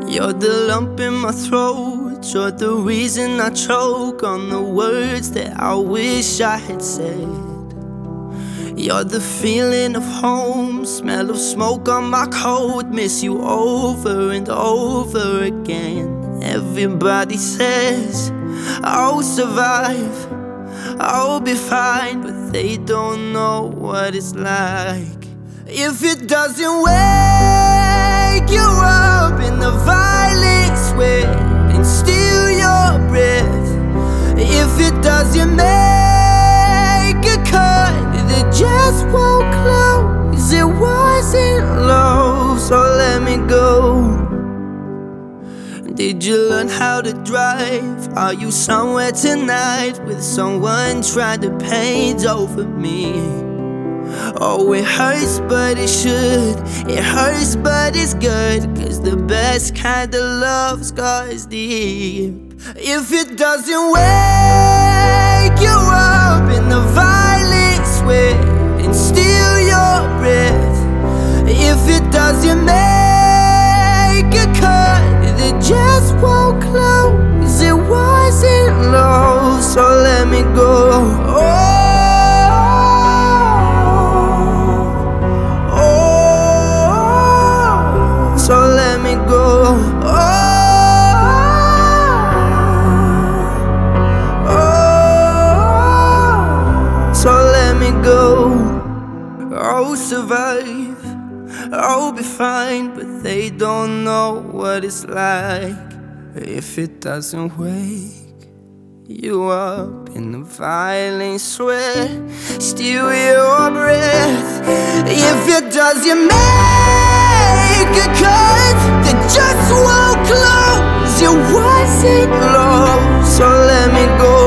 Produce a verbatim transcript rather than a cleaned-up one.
You're the lump in my throat. You're the reason I choke on the words that I wish I had said. You're the feeling of home, smell of smoke on my coat. Miss you over and over again. Everybody says I'll survive, I'll be fine, but they don't know what it's like. If it doesn't wake you up in the violent sweat and steal your breath, if it doesn't make a cut that just won't close, it wasn't love, so let me go. Did you learn how to drive? Are you somewhere tonight with someone trying to paint over me? Oh, it hurts, but it should. It hurts, but it's good, 'cause the best kind of love scars deep. If it doesn't wake you up in the violent sweat and steal your breath, if it doesn't make a cut that just won't close, it wasn't love, so let me go. Oh, so let me go. Oh, oh, so let me go. I'll survive, I'll be fine, but they don't know what it's like. If it doesn't wake you up in the violent sweat, steal your breath, if it doesn't make a cut that just won't close, it wasn't love, so let me go.